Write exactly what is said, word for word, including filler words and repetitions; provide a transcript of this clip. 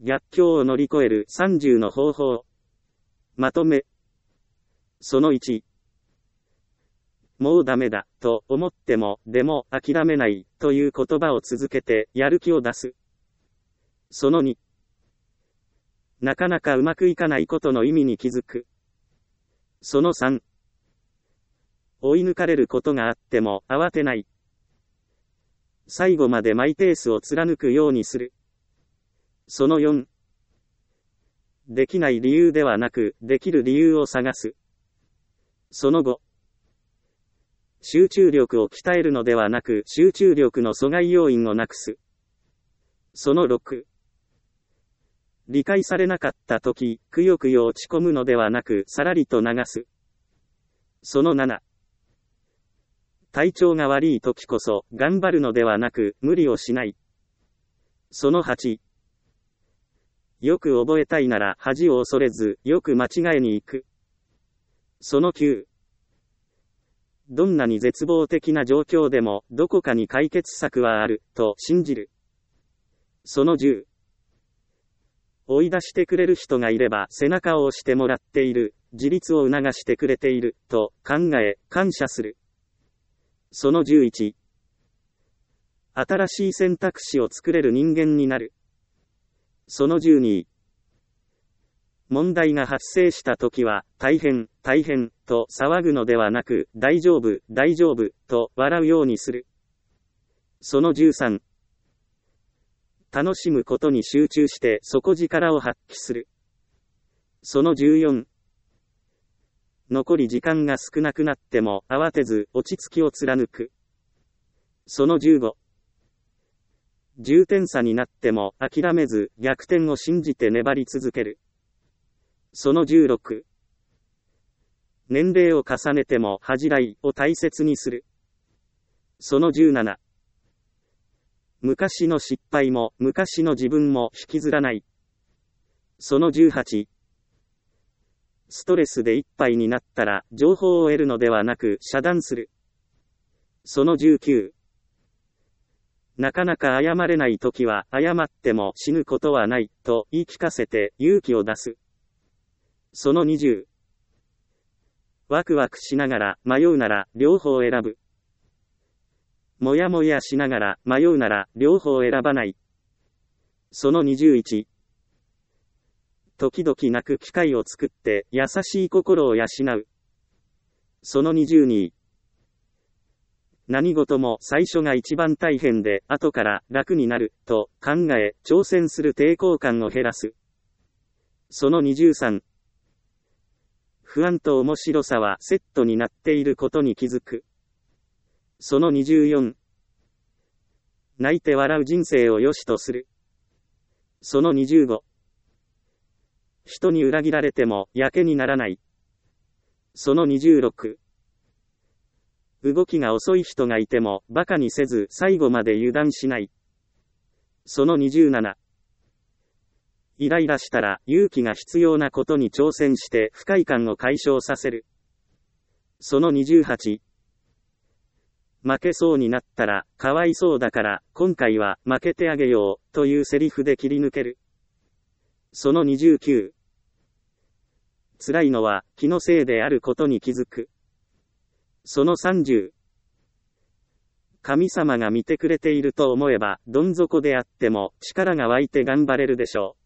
逆境を乗り越えるさんじゅうの方法。まとめ。そのいち。もうダメだ、と思っても、でも諦めない、という言葉を続けて、やる気を出す。そのに。なかなかうまくいかないことの意味に気づく。そのさん。追い抜かれることがあっても、慌てない。最後までマイペースを貫くようにする。そのよん。できない理由ではなく、できる理由を探す。そのご。集中力を鍛えるのではなく、集中力の阻害要因をなくす。そのろく。理解されなかったとき、くよくよ落ち込むのではなく、さらりと流す。そのなな。体調が悪いときこそ、頑張るのではなく、無理をしない。そのはち。よく覚えたいなら、恥を恐れず、よく間違えに行く。そのきゅう。どんなに絶望的な状況でも、どこかに解決策はある、と信じる。そのじゅう。追い出してくれる人がいれば背中を押してもらっている、自立を促してくれている、と考え、感謝する。そのじゅういち。新しい選択肢を作れる人間になる。そのじゅうに。問題が発生したときは、大変、大変、と騒ぐのではなく、大丈夫、大丈夫、と笑うようにする。そのじゅうさん。楽しむことに集中して底力を発揮する。そのじゅうよん。残り時間が少なくなっても慌てず落ち着きを貫く。そのじゅうご。じゅうてん差になっても諦めず逆転を信じて粘り続ける。そのじゅうろく。年齢を重ねても恥じらいを大切にする。そのじゅうなな。昔の失敗も昔の自分も引きずらない。そのじゅうはち。ストレスでいっぱいになったら情報を得るのではなく遮断する。そのじゅうきゅう。なかなか謝れないときは謝っても死ぬことはないと言い聞かせて勇気を出す。そのにじゅう。ワクワクしながら迷うなら両方選ぶ。もやもやしながら迷うなら両方選ばない。そのにじゅういち。時々泣く機会を作って優しい心を養う。そのにじゅうに。何事も最初が一番大変で後から楽になると考え挑戦する抵抗感を減らす。そのにじゅうさん。不安と面白さはセットになっていることに気づく。そのにじゅうよん。泣いて笑う人生を良しとする。そのにじゅうご。人に裏切られてもやけにならない。そのにじゅうろく。動きが遅い人がいても馬鹿にせず最後まで油断しない。そのにじゅうなな。イライラしたら勇気が必要なことに挑戦して不快感を解消させる。そのにじゅうはち。負けそうになったらかわいそうだから今回は負けてあげようというセリフで切り抜ける。そのにじゅうきゅう。辛いのは気のせいであることに気づく。そのさんじゅう。神様が見てくれていると思えばどん底であっても力が湧いて頑張れるでしょう。